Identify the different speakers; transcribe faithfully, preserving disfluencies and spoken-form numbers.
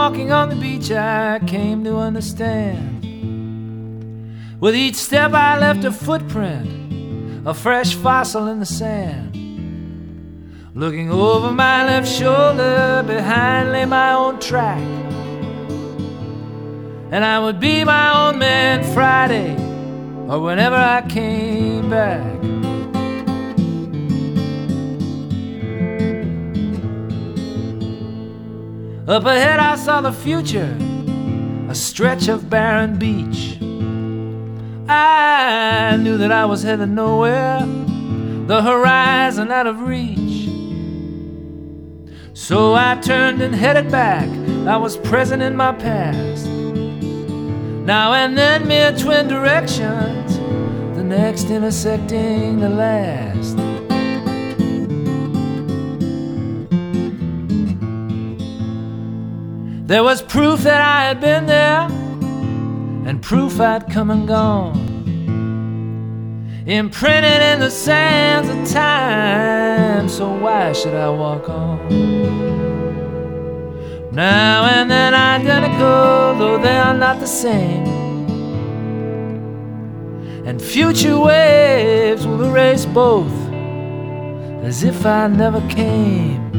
Speaker 1: walking on the beach, I came to understand. With each step I left a footprint, a fresh fossil in the sand. Looking over my left shoulder, behind lay my own track. And I would be my own man Friday, or whenever I came back. Up ahead I saw the future, a stretch of barren beach. I knew that I was headed nowhere, the horizon out of reach. So I turned and headed back. I was present in my past. Now and then mere twin directions, the next intersecting the last. There was proof that I had been there, and proof I'd come and gone, imprinted in the sands of time, so why should I walk on? Now and then identical, though they are not the same, and future waves will erase both, as if I never came.